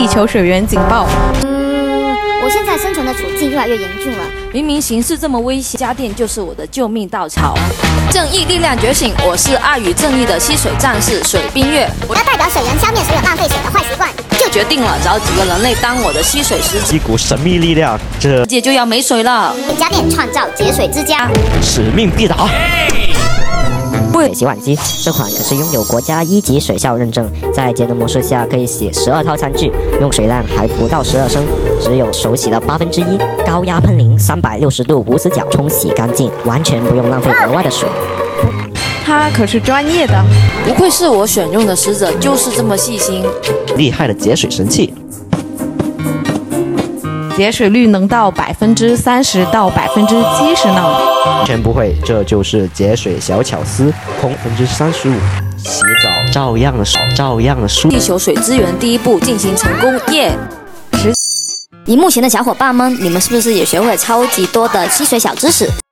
球水源警报。 我现在生存的处境越来越严峻了。 明明形势这么危险，家电就是我的救命稻草。正义力量觉醒，我是爱与正义的吸水战士水冰月。 我要代表水人消灭所有浪费水的坏习惯。 就决定了，找几个人类当我的吸水使者。 一股神秘力量，这世界就要没水了。 给家电创造节水之家， 使命必达。 水洗碗机这款可是拥有国家1级水效认证，在节能模式下可以洗12套餐具，用水量还不到12升，只有手洗的1/8，高压喷淋360度无死角冲洗干净，完全不用浪费额外的水。 它可是专业的， 不愧是我选用的使者，就是这么细心。 厉害的节水神器， 节水率能到30%到70%呢。 完全不会，这就是节水小巧思，空35%，洗澡照样的舒。 地球水资源第一步进行成功，耶！ 荧幕前的小伙伴们，你们是不是也学会了超级多的吸水小知识？